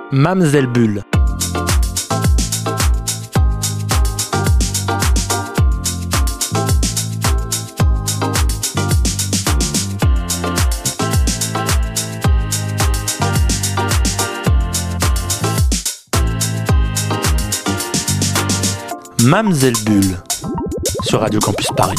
Mamzelle Bulle. Mamzelle Bulle sur Radio Campus Paris.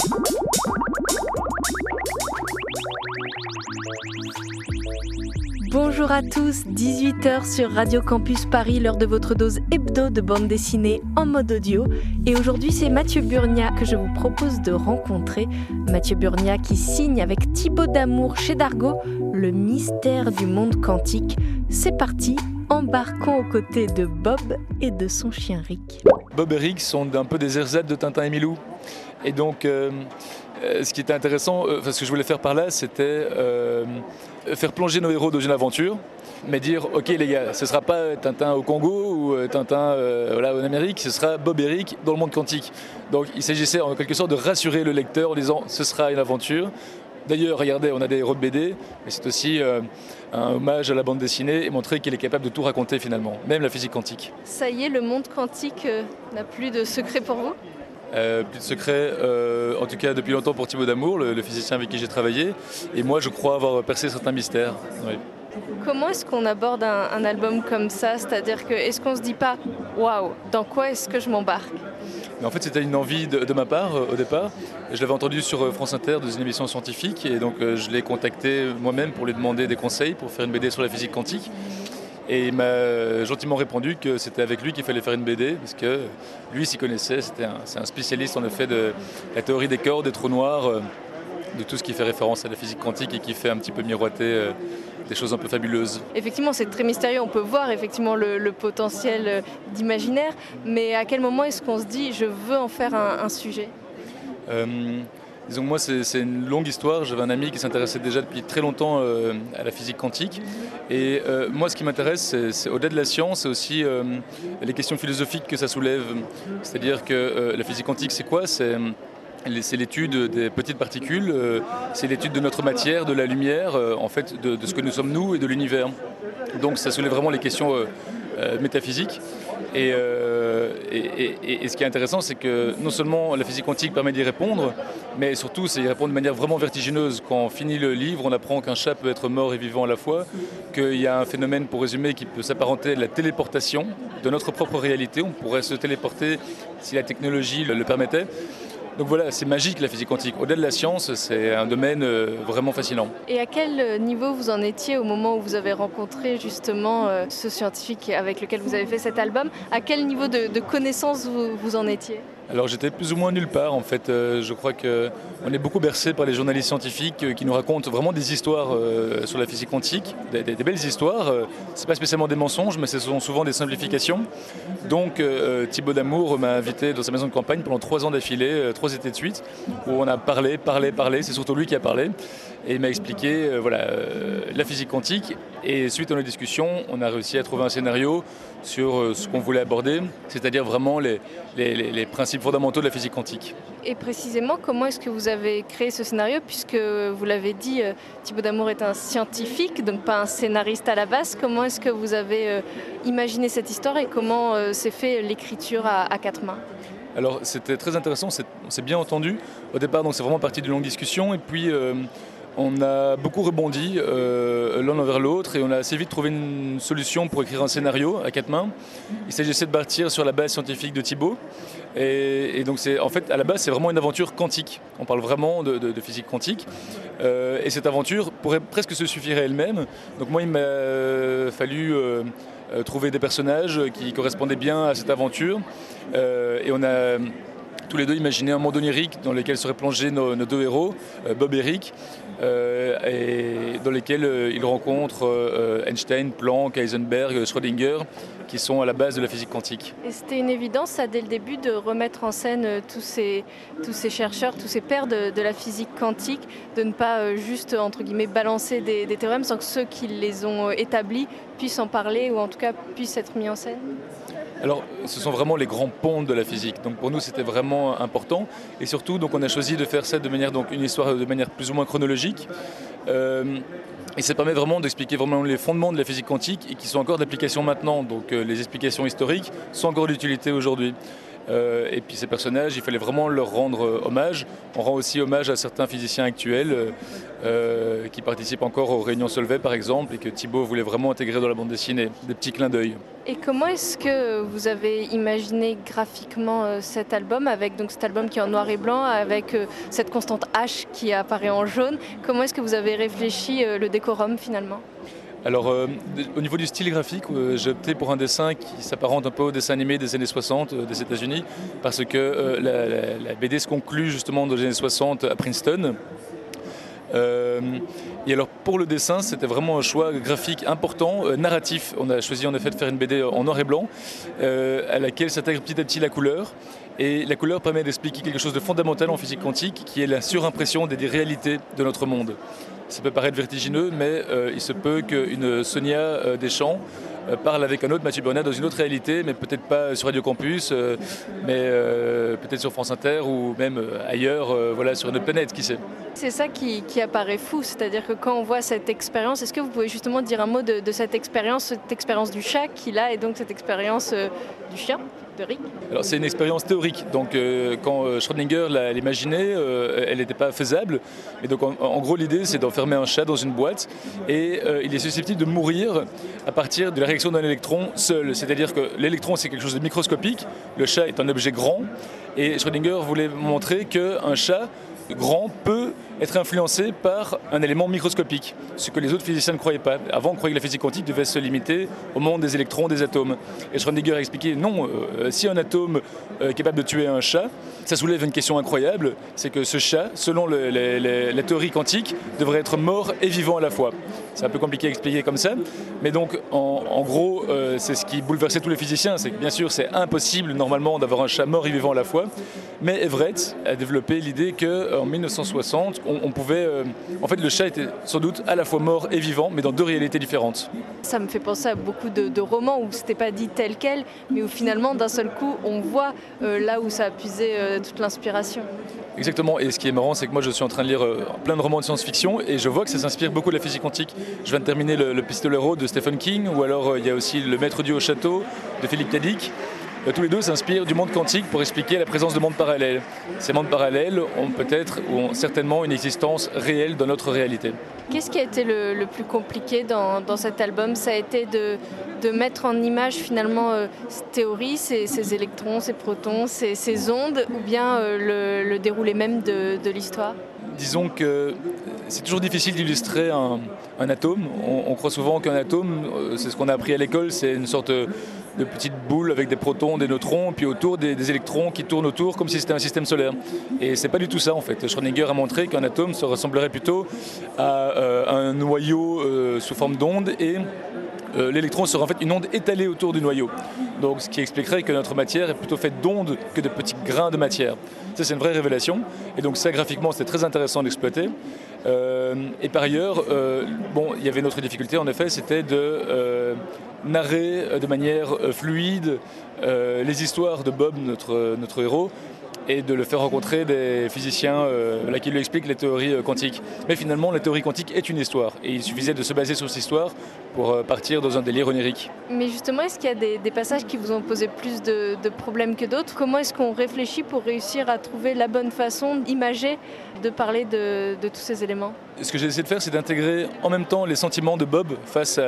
Bonjour à tous, 18h sur Radio Campus Paris, l'heure de votre dose hebdo de bande dessinée en mode audio. Et aujourd'hui, c'est Mathieu Burnia que je vous propose de rencontrer. Mathieu Burnia qui signe avec Thibaut Damour chez Dargaud Le mystère du monde quantique. C'est parti, embarquons aux côtés de Bob et de son chien Rick. Bob et Rick sont un peu des RZ de Tintin et Milou. Et donc, ce qui était intéressant, ce que je voulais faire par là, c'était faire plonger nos héros dans une aventure, mais dire, ok les gars, ce ne sera pas Tintin au Congo ou Tintin en Amérique, ce sera Bob et Rick dans le monde quantique. Donc il s'agissait en quelque sorte de rassurer le lecteur en disant, ce sera une aventure. D'ailleurs, regardez, on a des héros de BD, mais c'est aussi un hommage à la bande dessinée et montrer qu'il est capable de tout raconter finalement, même la physique quantique. Ça y est, le monde quantique n'a plus de secret pour vous ? Plus de secret, en tout cas depuis longtemps pour Thibaut Damour, le physicien avec qui j'ai travaillé. Et moi, je crois avoir percé certains mystères. Oui. Comment est-ce qu'on aborde un album comme ça ? C'est-à-dire que, est-ce qu'on ne se dit pas « Waouh, dans quoi est-ce que je m'embarque ?» Mais en fait, c'était une envie de ma part au départ. Je l'avais entendu sur France Inter dans une émission scientifique et donc je l'ai contacté moi-même pour lui demander des conseils pour faire une BD sur la physique quantique. Et il m'a gentiment répondu que c'était avec lui qu'il fallait faire une BD, parce que lui s'y connaissait, c'est un spécialiste en effet de la théorie des cordes, des trous noirs, de tout ce qui fait référence à la physique quantique et qui fait un petit peu miroiter des choses un peu fabuleuses. Effectivement, c'est très mystérieux, on peut voir effectivement le potentiel d'imaginaire, mais à quel moment est-ce qu'on se dit « je veux en faire un sujet » Disons que moi, c'est une longue histoire. J'avais un ami qui s'intéressait déjà depuis très longtemps à la physique quantique. Et moi, ce qui m'intéresse, c'est au-delà de la science, c'est aussi les questions philosophiques que ça soulève. C'est-à-dire que la physique quantique, c'est quoi ? C'est l'étude des petites particules, c'est l'étude de notre matière, de la lumière, en fait, de ce que nous sommes nous et de l'univers. Donc ça soulève vraiment les questions métaphysiques. Et ce qui est intéressant, c'est que non seulement la physique quantique permet d'y répondre, mais surtout, c'est y répondre de manière vraiment vertigineuse. Quand on finit le livre, on apprend qu'un chat peut être mort et vivant à la fois, qu'il y a un phénomène, pour résumer, qui peut s'apparenter à la téléportation de notre propre réalité. On pourrait se téléporter si la technologie le permettait. Donc voilà, c'est magique la physique quantique. Au-delà de la science, c'est un domaine vraiment fascinant. Et à quel niveau vous en étiez au moment où vous avez rencontré justement ce scientifique avec lequel vous avez fait cet album ? À quel niveau de connaissance vous en étiez ? Alors j'étais plus ou moins nulle part en fait. Je crois qu'on est beaucoup bercé par les journalistes scientifiques qui nous racontent vraiment des histoires sur la physique quantique, des belles histoires. C'est pas spécialement des mensonges, mais ce sont souvent des simplifications. Donc Thibaut Damour m'a invité dans sa maison de campagne pendant 3 ans d'affilée, 3 étés de suite, où on a parlé. C'est surtout lui qui a parlé. Et il m'a expliqué la physique quantique. Et suite à nos discussions, on a réussi à trouver un scénario sur ce qu'on voulait aborder, c'est-à-dire vraiment les principes fondamentaux de la physique quantique. Et précisément, comment est-ce que vous avez créé ce scénario ? Puisque vous l'avez dit, Thibaut Damour est un scientifique, donc pas un scénariste à la base. Comment est-ce que vous avez imaginé cette histoire et comment s'est fait l'écriture à 4 mains ? Alors c'était très intéressant, on s'est bien entendu. Au départ, donc, c'est vraiment parti d'une longue discussion et puis on a beaucoup rebondi l'un envers l'autre et on a assez vite trouvé une solution pour écrire un scénario à 4 mains. Il s'agissait de partir sur la base scientifique de Thibaut. Et donc en fait, à la base, c'est vraiment une aventure quantique. On parle vraiment de physique quantique. Et cette aventure pourrait presque se suffire à elle-même. Donc moi, il m'a fallu trouver des personnages qui correspondaient bien à cette aventure. Et on a tous les deux imaginé un monde onirique dans lequel seraient plongés nos 2 héros, Bob et Rick, et dans lesquels ils rencontrent Einstein, Planck, Heisenberg, Schrödinger, qui sont à la base de la physique quantique. Et c'était une évidence, ça, dès le début, de remettre en scène tous ces chercheurs, tous ces pairs de la physique quantique, de ne pas juste, entre guillemets, balancer des théorèmes sans que ceux qui les ont établis puissent en parler ou en tout cas puissent être mis en scène ? Alors, ce sont vraiment les grands ponts de la physique. Donc, pour nous, c'était vraiment important. Et surtout, donc, on a choisi de faire ça de manière, donc, une histoire de manière plus ou moins chronologique. Et ça permet vraiment d'expliquer vraiment les fondements de la physique quantique et qui sont encore d'application maintenant. Donc les explications historiques sont encore d'utilité aujourd'hui. Et puis ces personnages, il fallait vraiment leur rendre hommage. On rend aussi hommage à certains physiciens actuels qui participent encore aux réunions Solvay par exemple et que Thibaut voulait vraiment intégrer dans la bande dessinée. Des petits clins d'œil. Et comment est-ce que vous avez imaginé graphiquement cet album, avec donc cet album qui est en noir et blanc, avec cette constante H qui apparaît en jaune? Comment est-ce que vous avez réfléchi le décorum finalement? Alors, au niveau du style graphique, j'ai opté pour un dessin qui s'apparente un peu au dessin animé des années 60 des États-Unis, parce que la BD se conclut justement dans les années 60 à Princeton. Et alors pour le dessin, c'était vraiment un choix graphique important, narratif. On a choisi en effet de faire une BD en noir et blanc, à laquelle s'intègre petit à petit la couleur. Et la couleur permet d'expliquer quelque chose de fondamental en physique quantique, qui est la surimpression des réalités de notre monde. Ça peut paraître vertigineux, mais il se peut qu'une Sonia Deschamps parle avec un autre Mathieu Burnia dans une autre réalité, mais peut-être pas sur Radio Campus, mais peut-être sur France Inter ou même ailleurs, voilà, sur une autre planète, qui sait. C'est ça qui apparaît fou, c'est-à-dire que quand on voit cette expérience, est-ce que vous pouvez justement dire un mot de cette expérience du chat qu'il a et donc cette expérience du chien de Rick? Alors c'est une expérience théorique, donc quand Schrödinger l'imaginait, elle n'était pas faisable. Et donc en gros l'idée c'est d'enfermer un chat dans une boîte et il est susceptible de mourir à partir de la réaction d'un électron seul. C'est-à-dire que l'électron c'est quelque chose de microscopique, le chat est un objet grand et Schrödinger voulait montrer qu'un chat grand peut être influencé par un élément microscopique, ce que les autres physiciens ne croyaient pas. Avant, on croyait que la physique quantique devait se limiter au monde des électrons, des atomes. Et Schrödinger a expliqué non, si un atome est capable de tuer un chat, ça soulève une question incroyable, c'est que ce chat, selon la théorie quantique, devrait être mort et vivant à la fois. C'est un peu compliqué à expliquer comme ça, mais donc en gros, c'est ce qui bouleversait tous les physiciens, c'est que bien sûr c'est impossible normalement d'avoir un chat mort et vivant à la fois, mais Everett a développé l'idée qu'en 1960, on pouvait... en fait, le chat était sans doute à la fois mort et vivant, mais dans deux réalités différentes. Ça me fait penser à beaucoup de romans où c'était pas dit tel quel, mais où finalement, d'un seul coup, on voit là où ça a puisé toute l'inspiration. Exactement, et ce qui est marrant, c'est que moi je suis en train de lire plein de romans de science-fiction et je vois que ça s'inspire beaucoup de la physique quantique. Je viens de terminer le Pistolero de Stephen King, ou alors il y a aussi Le Maître Dieu au château de Philippe K. Dick. Tous les deux s'inspirent du monde quantique pour expliquer la présence de mondes parallèles. Ces mondes parallèles ont certainement une existence réelle dans notre réalité. Qu'est-ce qui a été le plus compliqué dans cet album? Ça a été de mettre en image finalement cette théorie, ces électrons, ces protons, ces ondes, ou bien le déroulé même de l'histoire? Disons que c'est toujours difficile d'illustrer un atome. On croit souvent qu'un atome, c'est ce qu'on a appris à l'école, c'est une sorte de petite boule avec des protons, des neutrons, puis autour des électrons qui tournent autour comme si c'était un système solaire. Et c'est pas du tout ça en fait. Schrödinger a montré qu'un atome se ressemblerait plutôt à un noyau sous forme d'onde et l'électron serait en fait une onde étalée autour du noyau. Donc ce qui expliquerait que notre matière est plutôt faite d'ondes que de petits grains de matière. Ça c'est une vraie révélation. Et donc ça graphiquement c'était très intéressant d'exploiter. Et par ailleurs, il y avait une autre difficulté en effet, c'était de narrer de manière fluide les histoires de Bob, notre héros, et de le faire rencontrer des physiciens qui lui expliquent les théories quantiques. Mais finalement, la théorie quantique est une histoire, et il suffisait de se baser sur cette histoire pour partir dans un délire onirique. Mais justement, est-ce qu'il y a des passages qui vous ont posé plus de problèmes que d'autres? Comment est-ce qu'on réfléchit pour réussir à trouver la bonne façon imagée de parler de tous ces éléments? Ce que j'ai essayé de faire, c'est d'intégrer en même temps les sentiments de Bob face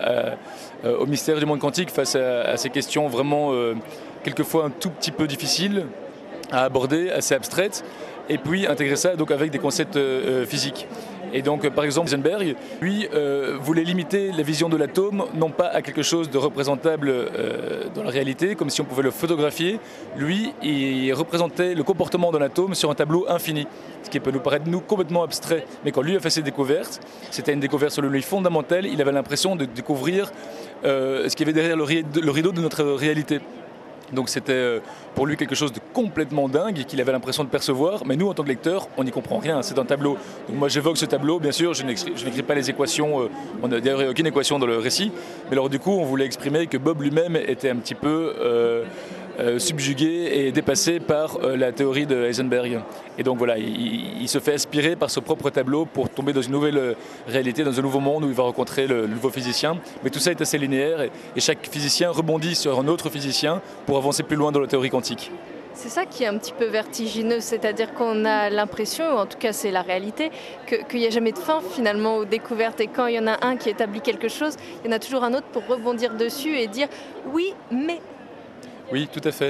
au mystère du monde quantique, face à ces questions vraiment quelquefois un tout petit peu difficiles à aborder, assez abstraites, et puis intégrer ça donc avec des concepts physiques. Et donc par exemple Heisenberg, lui, voulait limiter la vision de l'atome non pas à quelque chose de représentable dans la réalité, comme si on pouvait le photographier. Lui, il représentait le comportement d'un atome sur un tableau infini, ce qui peut nous paraître complètement abstrait. Mais quand lui a fait ses découvertes, c'était une découverte selon lui fondamentale, il avait l'impression de découvrir ce qu'il y avait derrière le rideau de notre réalité. Donc c'était pour lui quelque chose de complètement dingue qu'il avait l'impression de percevoir, mais nous en tant que lecteurs, on n'y comprend rien, c'est un tableau. Donc moi j'évoque ce tableau, bien sûr, je n'écris pas les équations, on n'a d'ailleurs aucune équation dans le récit, mais alors du coup on voulait exprimer que Bob lui-même était un petit peu subjugué et dépassé par la théorie de Heisenberg. Et donc voilà, il se fait aspirer par ce propre tableau pour tomber dans une nouvelle réalité, dans un nouveau monde où il va rencontrer le nouveau physicien. Mais tout ça est assez linéaire et chaque physicien rebondit sur un autre physicien pour avancer plus loin dans la théorie quantique. C'est ça qui est un petit peu vertigineux, c'est-à-dire qu'on a l'impression, ou en tout cas c'est la réalité, qu'il n'y a jamais de fin finalement aux découvertes. Et quand il y en a un qui établit quelque chose, il y en a toujours un autre pour rebondir dessus et dire « oui, mais ». Oui, tout à fait.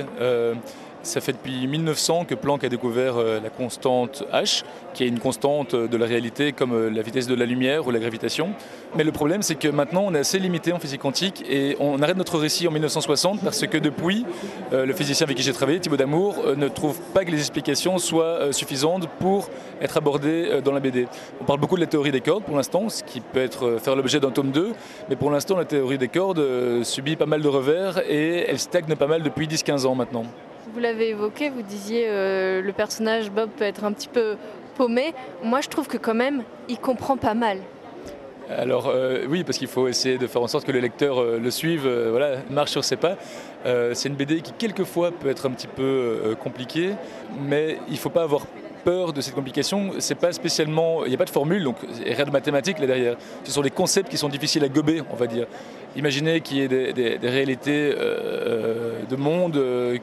Ça fait depuis 1900 que Planck a découvert la constante H, qui est une constante de la réalité comme la vitesse de la lumière ou la gravitation. Mais le problème, c'est que maintenant, on est assez limité en physique quantique et on arrête notre récit en 1960 parce que depuis, le physicien avec qui j'ai travaillé, Thibaut Damour, ne trouve pas que les explications soient suffisantes pour être abordées dans la BD. On parle beaucoup de la théorie des cordes pour l'instant, ce qui peut faire l'objet d'un tome 2, mais pour l'instant, la théorie des cordes subit pas mal de revers et elle stagne pas mal depuis 10-15 ans maintenant. Vous l'avez évoqué, vous disiez le personnage Bob peut être un petit peu paumé. Moi, je trouve que quand même, il comprend pas mal. Alors oui, parce qu'il faut essayer de faire en sorte que le lecteur le suive, marche sur ses pas. C'est une BD qui quelquefois peut être un petit peu compliquée, mais il ne faut pas avoir peur de cette complication. C'est pas spécialement, il n'y a pas de formule, donc rien de mathématique là derrière. Ce sont des concepts qui sont difficiles à gober, on va dire. Imaginez qu'il y ait des réalités de monde,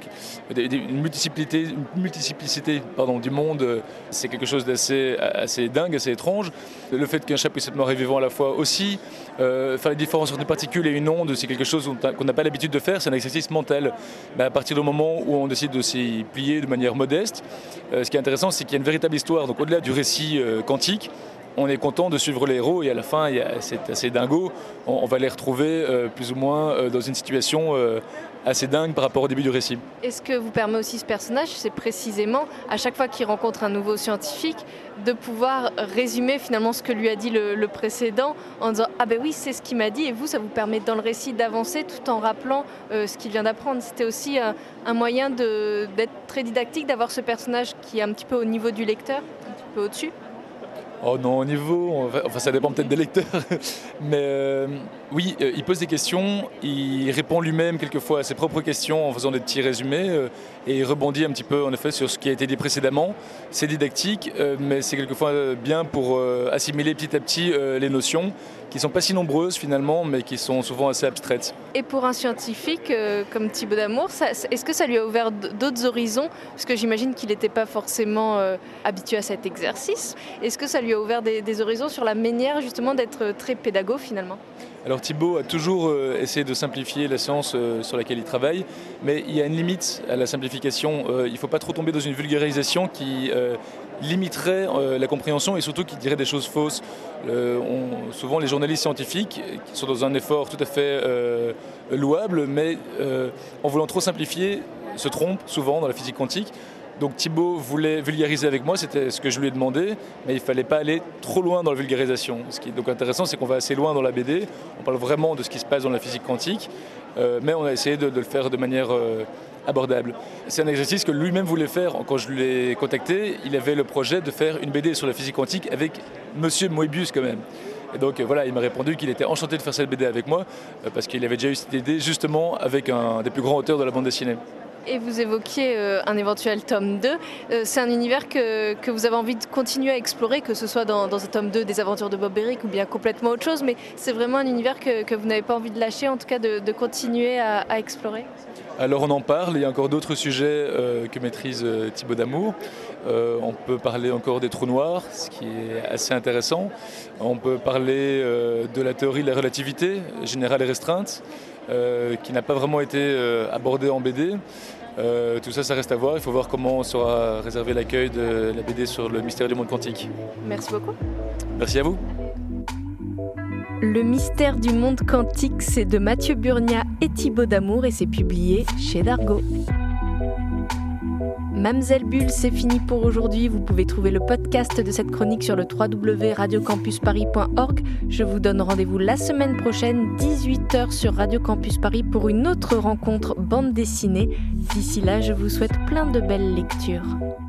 une multiplicité du monde, c'est quelque chose d'assez assez dingue, assez étrange. Le fait qu'un chat puisse être mort et vivant à la fois aussi, faire la différence entre une particule et une onde, c'est quelque chose qu'on n'a pas l'habitude de faire, c'est un exercice mental. À partir du moment où on décide de s'y plier de manière modeste, ce qui est intéressant, c'est qu'il y a une véritable histoire. Donc au-delà du récit quantique, on est content de suivre les héros et à la fin, c'est assez dingo. On va les retrouver plus ou moins dans une situation assez dingue par rapport au début du récit. Et ce que vous permet aussi ce personnage, c'est précisément, à chaque fois qu'il rencontre un nouveau scientifique, de pouvoir résumer finalement ce que lui a dit le précédent en disant « Ah ben oui, c'est ce qu'il m'a dit » et vous, ça vous permet dans le récit d'avancer tout en rappelant ce qu'il vient d'apprendre. C'était aussi un moyen d'être très didactique, d'avoir ce personnage qui est un petit peu au niveau du lecteur, un petit peu au-dessus. Oh non, au niveau, enfin ça dépend peut-être des lecteurs, mais oui, il pose des questions, il répond lui-même quelquefois à ses propres questions en faisant des petits résumés et il rebondit un petit peu en effet sur ce qui a été dit précédemment. C'est didactique, mais c'est quelquefois bien pour assimiler petit à petit les notions qui ne sont pas si nombreuses finalement, mais qui sont souvent assez abstraites. Et pour un scientifique comme Thibaut Damour, est-ce que ça lui a ouvert d'autres horizons? Parce que j'imagine qu'il n'était pas forcément habitué à cet exercice. Est-ce que ça lui a ouvert des horizons sur la manière justement d'être très pédago finalement? Alors Thibaut a toujours essayé de simplifier la science sur laquelle il travaille, mais il y a une limite à la simplification. Il ne faut pas trop tomber dans une vulgarisation qui limiterait la compréhension et surtout qui dirait des choses fausses. Souvent les journalistes scientifiques, qui sont dans un effort tout à fait louable, mais en voulant trop simplifier, se trompent souvent dans la physique quantique. Donc Thibaut voulait vulgariser avec moi, c'était ce que je lui ai demandé, mais il ne fallait pas aller trop loin dans la vulgarisation. Ce qui est donc intéressant, c'est qu'on va assez loin dans la BD, on parle vraiment de ce qui se passe dans la physique quantique, mais on a essayé de le faire de manière abordable. C'est un exercice que lui-même voulait faire. Quand je l'ai contacté, il avait le projet de faire une BD sur la physique quantique avec Monsieur Moebius quand même. Et donc voilà, il m'a répondu qu'il était enchanté de faire cette BD avec moi, parce qu'il avait déjà eu cette idée justement avec un des plus grands auteurs de la bande dessinée. Et vous évoquiez un éventuel tome 2. C'est un univers que vous avez envie de continuer à explorer, que ce soit dans un tome 2 des aventures de Bob Eric ou bien complètement autre chose, mais c'est vraiment un univers que vous n'avez pas envie de lâcher, en tout cas de continuer à explorer? Alors on en parle, il y a encore d'autres sujets que maîtrise Thibaut Damour. On peut parler encore des trous noirs, ce qui est assez intéressant. On peut parler de la théorie de la relativité générale et restreinte, qui n'a pas vraiment été abordée en BD. Tout ça, ça reste à voir. Il faut voir comment sera réservé l'accueil de la BD sur le mystère du monde quantique. Merci beaucoup. Merci à vous. Le mystère du monde quantique, c'est de Mathieu Burnia et Thibaut Damour et c'est publié chez Dargaud. Mamzelle Bulle, c'est fini pour aujourd'hui. Vous pouvez trouver le podcast de cette chronique sur le www.radiocampusparis.org. Je vous donne rendez-vous la semaine prochaine, 18h sur Radio Campus Paris pour une autre rencontre bande dessinée. D'ici là, je vous souhaite plein de belles lectures.